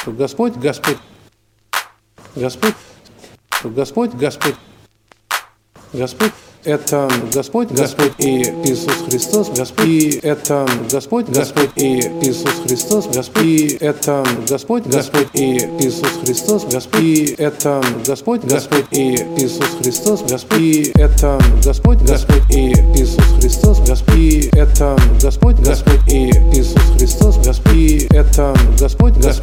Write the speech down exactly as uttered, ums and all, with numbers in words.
Господь, Господь, Господь, Господь, Господь, Господь. Это Господь, Господь и Иисус Христос, Господь, и это Господь, Господь и Иисус Христос, Господь, и это Господь, Господь и Иисус Христос, Господь, и это Господь, Господь и Иисус Христос, Господь, и это Господь, Господь и Иисус Христос, Господь, и это Господь, Господь и Иисус Христос, Господь, и это Господь, Господь